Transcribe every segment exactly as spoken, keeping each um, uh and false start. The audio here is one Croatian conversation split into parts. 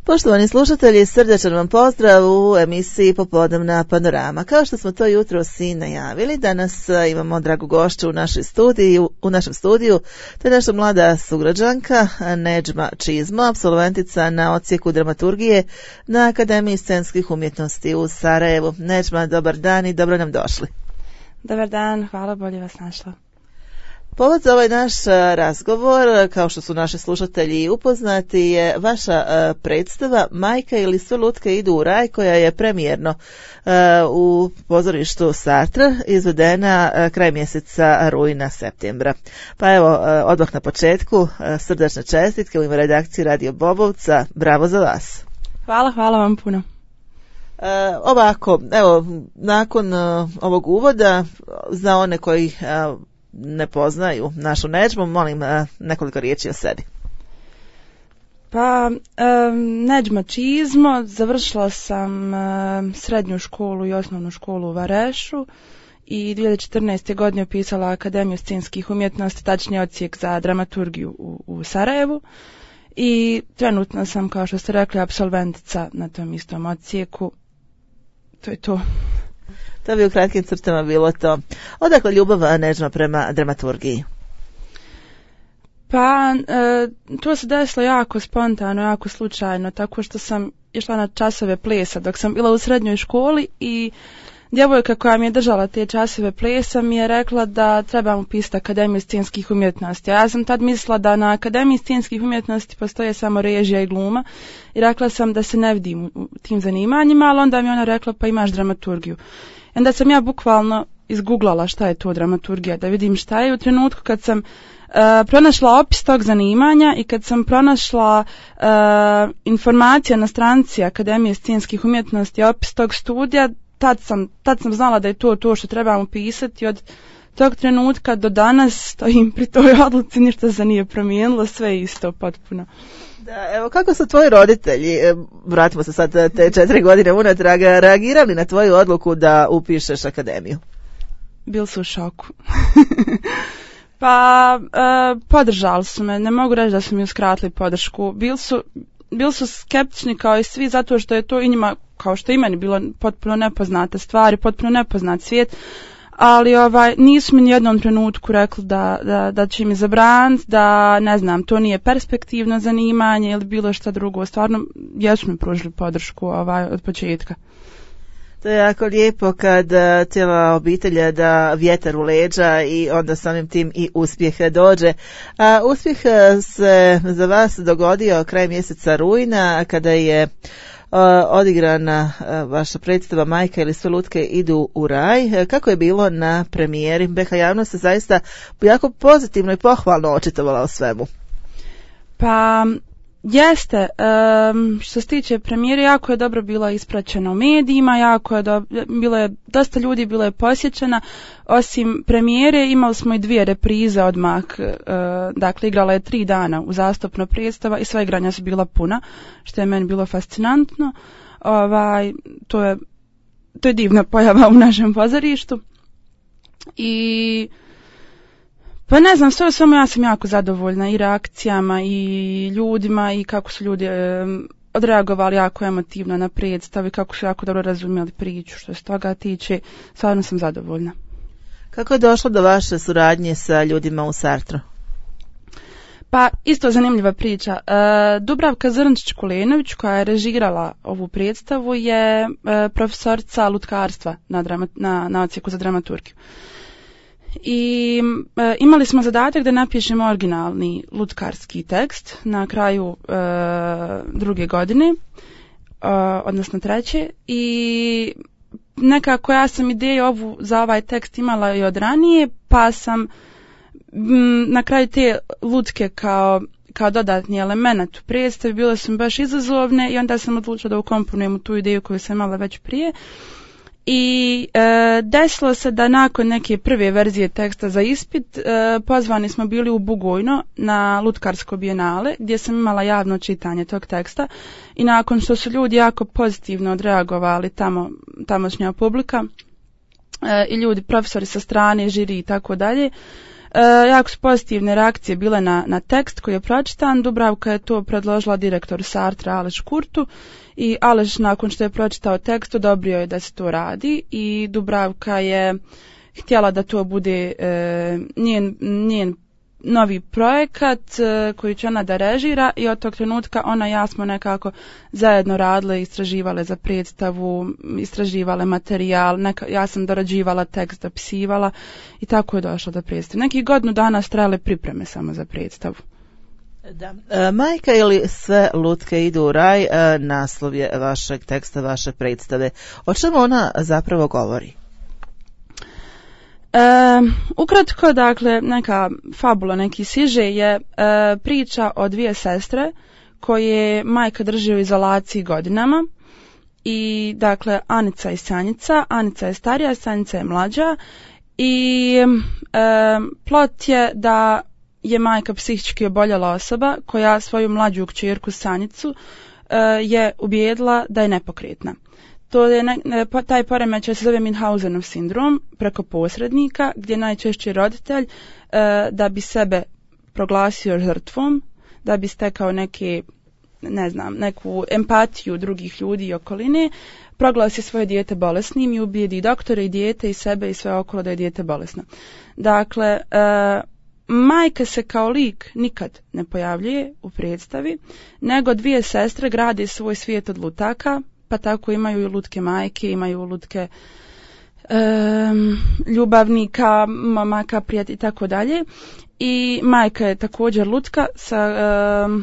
Poštovani slušatelji, srdačan vam pozdrav u emisiji Popodnevna panorama. Kao što smo to jutros i najavili, danas imamo dragu gošću u, našoj studiju, u našem studiju. To je naša mlada sugrađanka Nedžma Čizmo, apsolventica na odsjeku dramaturgije na Akademiji scenskih umjetnosti u Sarajevu. Nedžma, dobar dan i dobro nam došli. Dobar dan, hvala, bolje vas našla. Povod za ovaj naš razgovor, kao što su naši slušatelji upoznati, je vaša predstava Majka ili sve lutke idu u raj, koja je premijerno u pozorištu Sartre izvedena kraj mjeseca rujna, septembra. Pa evo, odmah na početku, srdačne čestitke u ime redakcije Radio Bobovca, bravo za vas. Hvala, hvala vam puno. E, ovako, evo, nakon ovog uvoda, za one koji ne poznaju našu Nedžmu, molim nekoliko riječi o sebi. Pa, um, Nedžma Čizmo, završila sam um, srednju školu i osnovnu školu u Varešu i dvije hiljade četrnaeste. godine upisala Akademiju scenskih umjetnosti, tačnije odsjek za dramaturgiju u, u Sarajevu. I trenutno sam, kao što ste rekli, apsolventica na tom istom odsjeku. To je to. To bi u kratkim crtama bilo to. Odakle ljubav Nedžma prema dramaturgiji? Pa, e, to se desilo jako spontano, jako slučajno, tako što sam išla na časove plesa dok sam bila u srednjoj školi i djevojka koja mi je držala te časove plesa mi je rekla da trebam upisati Akademiju scenskih umjetnosti. Ja sam tad mislila da na Akademiji scenskih umjetnosti postoje samo režija i gluma i rekla sam da se ne vidim u tim zanimanjima, ali onda mi ona rekla pa imaš dramaturgiju. I onda sam ja bukvalno izguglala šta je to dramaturgija, da vidim šta je. U trenutku kad sam uh, pronašla opis tog zanimanja i kad sam pronašla uh, informacija na stranici Akademije scenskih umjetnosti, opis tog studija, tad sam, tad sam znala da je to to što trebam upisati. Od tog trenutka do danas stojim pri toj odluci, ništa se nije promijenilo, sve je isto potpuno. Da, evo, kako su tvoji roditelji, vratimo se sad te četiri godine unatrag, reagirali na tvoju odluku da upišeš akademiju? Bili su u šoku. Pa, e, podržali su me, ne mogu reći da su mi uskratili podršku. Bili su, bili su skeptični kao i svi, zato što je to i njima, kao što i meni, bilo potpuno nepoznate stvari, potpuno nepoznat svijet. Ali ovaj, nisu mi nijednom trenutku rekli da, da, da će mi zabraniti, da ne znam, to nije perspektivno zanimanje ili bilo šta drugo. Stvarno, jesu mi pružili podršku ovaj, od početka. To je jako lijepo kad cijela obitelj da vjetar u leđa i onda samim tim i uspjeh dođe. A uspjeh se za vas dogodio kraj mjeseca rujna kada je Uh, odigrana uh, vaša predstava Majka ili sve lutke idu u raj. Kako je bilo na premijeri? B H javnost se zaista jako pozitivno i pohvalno očitovala o svemu. Pa jeste, um, što se tiče premijere, jako je dobro bila ispraćena u medijima, jako je dobro, bilo je dosta ljudi, bilo je posjećena. Osim premijere imali smo i dvije reprize odmah, uh, dakle igrala je tri dana uzastopno predstava i sva igranja su bila puna, što je meni bilo fascinantno. Ovaj, to je, to je divna pojava u našem pozorištu. I pa ne znam, sve u svemu ja sam jako zadovoljna i reakcijama i ljudima i kako su ljudi e, odreagovali jako emotivno na predstavi, kako su jako dobro razumjeli priču, što se toga tiče, stvarno sam zadovoljna. Kako je došlo do vaše suradnje sa ljudima u Sartru? Pa isto zanimljiva priča. E, Dubravka Zrnčić-Kulenović, koja je režirala ovu predstavu, je e, profesorica lutkarstva na, drama, na, na odsjeku za dramaturgiju. I e, imali smo zadatak da napišemo originalni lutkarski tekst na kraju e, druge godine, e, odnosno treće, i nekako ja sam ideju ovu za ovaj tekst imala i od ranije, pa sam m, na kraju te lutke kao, kao dodatni element u predstavi bile su mi baš izazovne i onda sam odlučila da ukomponujem u tu ideju koju sam imala već prije. I e, desilo se da nakon neke prve verzije teksta za ispit e, pozvani smo bili u Bugojno na Lutkarsko bijenale gdje sam imala javno čitanje tog teksta i nakon što su ljudi jako pozitivno odreagovali tamo, tamošnja publika e, i ljudi, profesori sa strane, žiri i tako dalje, E, jako su pozitivne reakcije bile na, na tekst koji je pročitan. Dubravka je to predložila direktor Sartra Aleš Kurtu i Aleš nakon što je pročitao tekst odobrio je da se to radi i Dubravka je htjela da to bude e, njen, njen novi projekat e, koji će ona da režira i od tog trenutka ona i ja smo nekako zajedno radile, istraživale za predstavu, istraživale materijal, neka, ja sam dorađivala tekst, dopisivala i tako je došlo do predstave. Nekih godinu dana su trajale pripreme samo za predstavu. Da. E, Majka ili sve lutke idu u raj, e, naslov je vašeg teksta, vaše predstave. O čemu ona zapravo govori? E, ukratko, dakle, neka fabula, neki siže je e, priča o dvije sestre koje majka drži u izolaciji godinama i, dakle, Anica i Sanjica. Anica je starija, Sanjica je mlađa i e, plot je da je majka psihički oboljela osoba koja svoju mlađu kćerku Sanjicu e, je ubijedila da je nepokretna. To je ne, taj poremećaj se zove Münchhausenov sindrom preko posrednika gdje najčešće roditelj e, da bi sebe proglasio žrtvom, da bi stekao neke, ne znam, neku empatiju drugih ljudi i okoline, proglasi svoje dijete bolesnim i ubijedi doktore i dijete i sebe i sve okolo da je dijete bolesno. Dakle, e, majka se kao lik nikad ne pojavljuje u predstavi, nego dvije sestre grade svoj svijet od lutaka, pa tako imaju i lutke majke, imaju lutke um, ljubavnika, momaka, prijatelja i tako dalje. I majka je također lutka sa, um,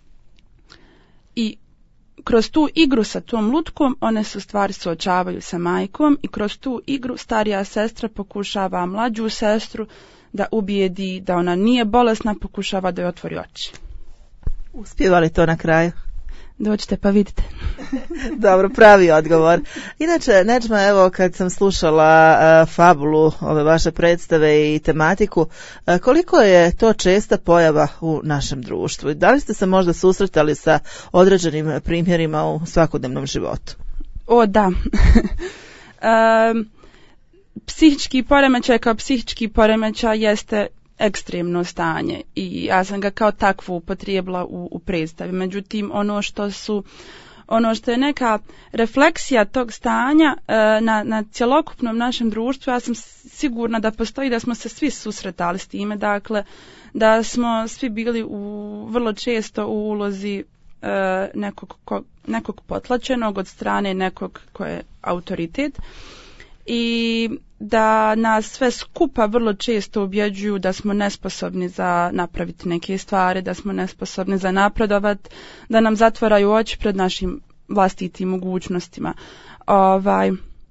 i kroz tu igru sa tom lutkom one se u stvari suočavaju sa majkom i kroz tu igru starija sestra pokušava mlađu sestru da ubijedi da ona nije bolesna, pokušava da joj otvori oči. Uspijeva li to na kraju? Dođite pa vidite. Dobro, pravi odgovor. Inače, Nedžma, evo kad sam slušala uh, fabulu ove vaše predstave i tematiku, uh, koliko je to česta pojava u našem društvu? Da li ste se možda susretali sa određenim primjerima u svakodnevnom životu? O, da. um, psihički poremećaj kao psihički poremećaj jeste ekstremno stanje i ja sam ga kao takvu upotrijebila u, u predstavi. Međutim, ono što su ono što je neka refleksija tog stanja e, na, na cjelokupnom našem društvu, ja sam sigurna da postoji, da smo se svi susretali s time, dakle da smo svi bili u, vrlo često u ulozi e, nekog, ko, nekog potlačenog od strane nekog ko je autoritet i da nas sve skupa vrlo često ubjeđuju da smo nesposobni za napraviti neke stvari, da smo nesposobni za napredovat, da nam zatvaraju oči pred našim vlastitim mogućnostima. Ovaj, e,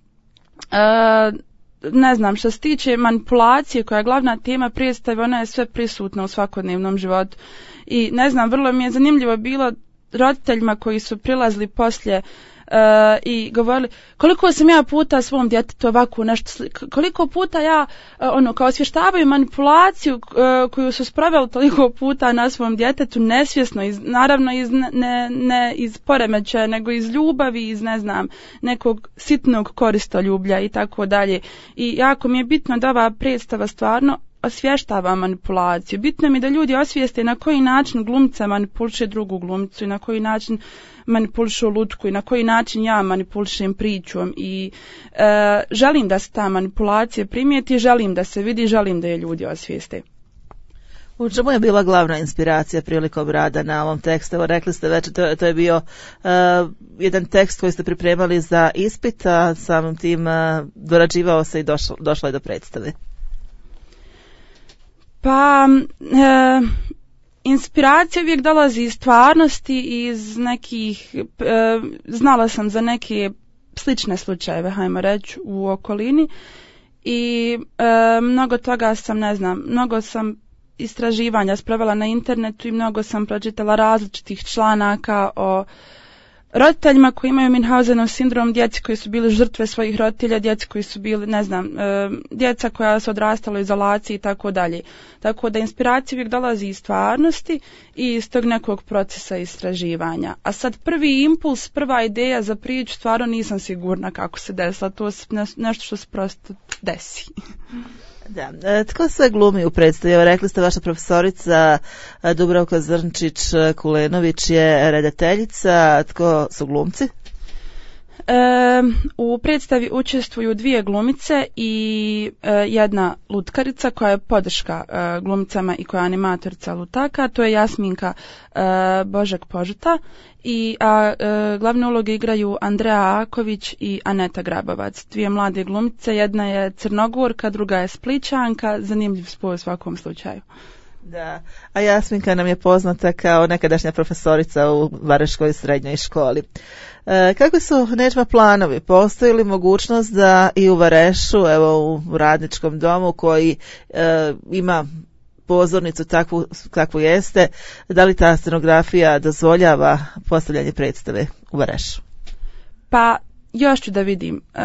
ne znam, što se tiče manipulacije koja je glavna tema predstave, ona je sve prisutna u svakodnevnom životu. I ne znam, vrlo mi je zanimljivo bilo roditeljima koji su prilazili poslije Uh, i govorili koliko sam ja puta svom djetetu ovako nešto, koliko puta ja uh, ono kao osvještavaju manipulaciju uh, koju su sproveli toliko puta na svom djetetu nesvjesno, iz, naravno iz ne, ne iz poremećaja nego iz ljubavi, iz ne znam nekog sitnog koristoljublja i tako dalje. I jako mi je bitno da ova predstava stvarno osvještava manipulaciju. Bitno mi je da ljudi osvijeste na koji način glumca manipuliše drugu glumcu i na koji način manipulišu lutku i na koji način ja manipulišem pričom i e, želim da se ta manipulacija primijeti, želim da se vidi, želim da je ljudi osvijeste. U čemu je bila glavna inspiracija prilikom rada na ovom tekstu? Evo, rekli ste već, to, to je bio uh, jedan tekst koji ste pripremali za ispit, a samim tim uh, dorađivao se i došlo, došlo je do predstave. Pa, e, inspiracija uvijek dolazi iz stvarnosti, iz nekih, e, znala sam za neke slične slučajeve, hajmo reći, u okolini i e, mnogo toga sam, ne znam, mnogo sam istraživanja sprovela na internetu i mnogo sam pročitala različitih članaka o roditeljima koji imaju Münchhausenov sindrom, djeci koji su bili žrtve svojih roditelja, djeci koji su bili, ne znam, e, djeca koja su odrastala u izolaciji i tako dalje. Tako da inspiracija uvijek dolazi iz stvarnosti i iz tog nekog procesa istraživanja. A sad prvi impuls, prva ideja za priču, stvarno nisam sigurna kako se desila, to je nešto što se prosto desi. Da. E, tko sve glumi u predstavi? Evo, rekli ste vaša profesorica Dubravka Zrnčić-Kulenović je redateljica. Tko su glumci? E, u predstavi učestvuju dvije glumice i e, jedna lutkarica koja je podrška e, glumicama i koja je animatorica lutaka, to je Jasminka e, Božek Požuta i a, e, glavne uloge igraju Andreja Aković i Aneta Grabovac, dvije mlade glumice, jedna je Crnogorka, druga je Splićanka, zanimljiv spoj u svakom slučaju. Da, a Jasminka nam je poznata kao nekadašnja profesorica u Vareškoj srednjoj školi. E, kako su Neđma planovi? Postoji li mogućnost da i u Varešu, evo u Radničkom domu koji e, ima pozornicu takvu kakvu jeste, da li ta scenografija dozvoljava postavljanje predstave u Varešu? Pa još ću da vidim. E,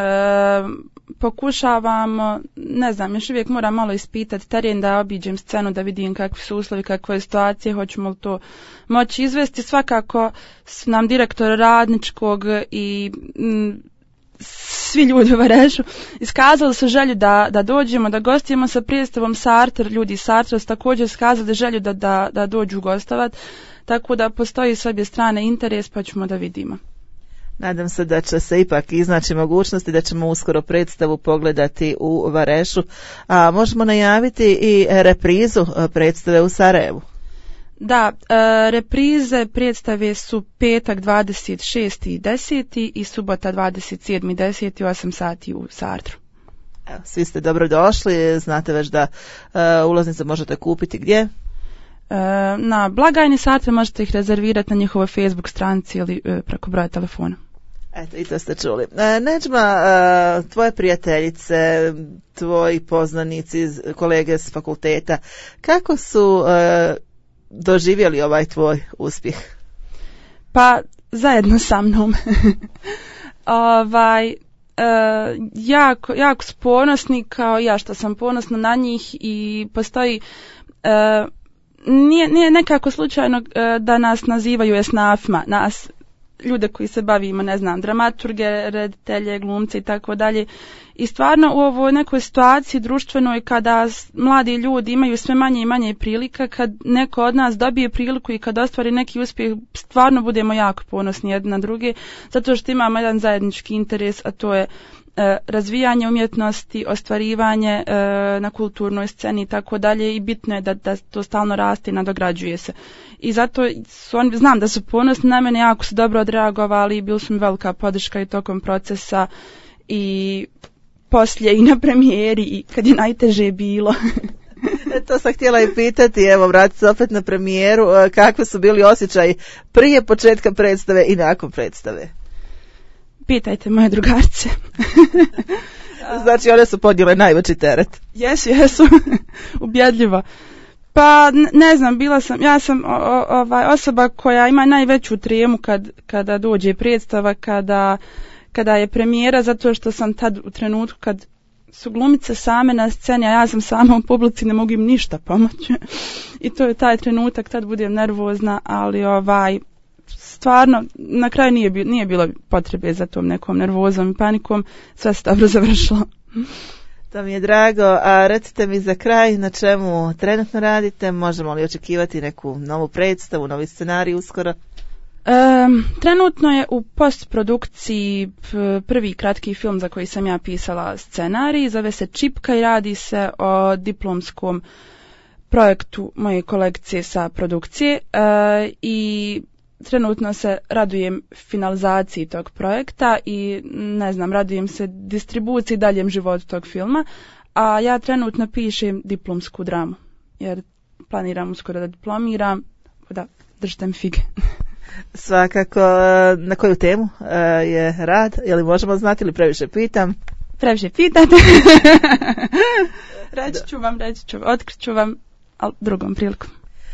pokušavamo, ne znam, još uvijek moram malo ispitati teren da obiđem scenu, da vidim kakvi su uslovi, kakve je situacije, hoćemo li to moći izvesti. Svakako su nam direktor Radničkog i m, svi ljudi u Varešu iskazali su želju da, da dođemo, da gostujemo sa predstavom Sartre, ljudi iz Sartre su također iskazali želju da, da, da dođu gostovat, tako da postoji s obje strane interes, pa ćemo da vidimo. Nadam se da će se ipak iznaći mogućnosti da ćemo uskoro predstavu pogledati u Varešu, a možemo najaviti i reprizu predstave u Sarajevu. Da, e, reprize predstave su petak dvadeset šesti deseti i subota dvadeset sedmi deseti u osam sati u Sartru. Evo, svi ste dobro došli, znate već da e, ulaznice možete kupiti gdje? E, na blagajni Sartre možete ih rezervirati na njihovoj Facebook stranici ili e, preko broja telefona. Eto, i to ste čuli. E, Neđma, e, tvoje prijateljice, tvoji poznanici, kolege s fakulteta, kako su e, doživjeli ovaj tvoj uspjeh? Pa, zajedno sa mnom. ovaj, e, jako, jako su ponosni, kao ja što sam ponosna na njih i postoji... E, nije, nije nekako slučajno e, da nas nazivaju esnafima, nas ljude koji se bavimo, ne znam, dramaturge, reditelje, glumce i tako dalje. I stvarno u ovoj nekoj situaciji društvenoj kada mladi ljudi imaju sve manje i manje prilika, kad neko od nas dobije priliku i kad ostvari neki uspjeh, stvarno budemo jako ponosni jedni na druge, zato što imamo jedan zajednički interes, a to je e, razvijanje umjetnosti, ostvarivanje e, na kulturnoj sceni i tako dalje i bitno je da, da to stalno raste i nadograđuje se. I zato su oni, znam da su ponosni na mene, jako su dobro odreagovali, bili su mi velika podrška i tokom procesa i poslije i na premijeri i kad je najteže bilo. E, to sam htjela i pitati, evo vratiti se opet na premijeru, kakvi su bili osjećaji prije početka predstave i nakon predstave? Pitajte moje drugarce. Znači one su podnijele najveći teret. Jesu, jesu, ubjedljivo. Pa ne znam, bila sam, ja sam o, o, ovaj, osoba koja ima najveću tremu kad, kada dođe predstava, kada, kada je premijera, zato što sam tad u trenutku kad su glumice same na sceni, a ja sam sama u publici, ne mogu im ništa pomoći. I to je taj trenutak, tad budem nervozna, ali ovaj, stvarno, na kraju nije, nije bilo potrebe za tom nekom nervozom i panikom, sve se dobro završilo. To mi je drago, a recite mi za kraj na čemu trenutno radite, možemo li očekivati neku novu predstavu, novi scenarij uskoro? E, trenutno je u postprodukciji prvi kratki film za koji sam ja pisala scenarij, zove se Čipka i radi se o diplomskom projektu moje kolegice sa produkcije e, i trenutno se radujem finalizaciji tog projekta i ne znam, radujem se distribuciji daljem životu tog filma, a ja trenutno pišem diplomsku dramu, jer planiram uskoro da diplomiram, da držite mi fige. Svakako, na koju temu je rad? Je li možemo znati ili previše pitam? Previše pitate. reći ću vam, reći ću vam, otkrit ću vam, ali drugom prilikom.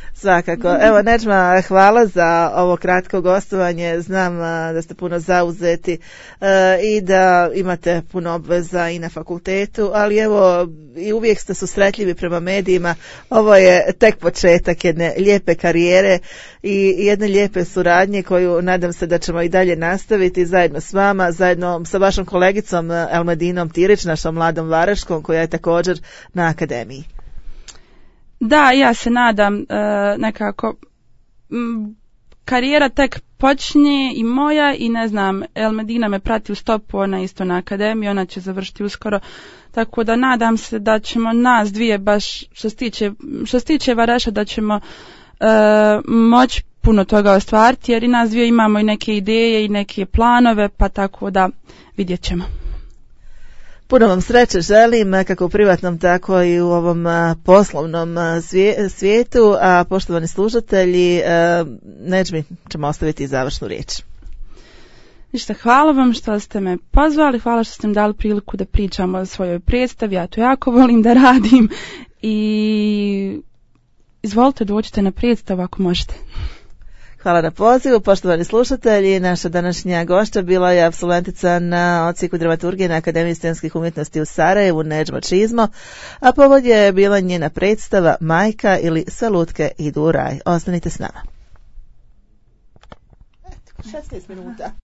Svakako. Evo, Nedžma, hvala za ovo kratko gostovanje. Znam da ste puno zauzeti i da imate puno obveza i na fakultetu, ali evo, i uvijek ste susretljivi prema medijima. Ovo je tek početak jedne lijepe karijere i jedne lijepe suradnje koju nadam se da ćemo i dalje nastaviti zajedno s vama, zajedno sa vašom kolegicom Elmedinom Tirić, našom mladom Varaškom, koja je također na akademiji. Da, ja se nadam uh, nekako m, karijera tek počinje i moja i ne znam, Elmedina me prati u stopu, ona isto na akademiji, ona će završiti uskoro, tako da nadam se da ćemo nas dvije baš što se tiče, što se tiče Varaša da ćemo uh, moći puno toga ostvariti, jer i nas dvije imamo i neke ideje i neke planove, pa tako da vidjet ćemo. Puno vam sreće želim, kako u privatnom, tako i u ovom poslovnom svijetu, a poštovani slušatelji, Nedžmi ćemo ostaviti završnu riječ. Ništa, hvala vam što ste me pozvali, hvala što ste mi dali priliku da pričam o svojoj predstavi, ja to jako volim da radim i izvolite dođite na predstavu ako možete. Hvala na pozivu, poštovani slušatelji. Naša današnja gošća bila je apsolventica na odsjeku dramaturgije na Akademiji scenskih umjetnosti u Sarajevu, Nedžma Čizmo, a povod je bila njena predstava Majka ili Sve lutke idu u raj. Ostanite s nama. šesnaest minuta.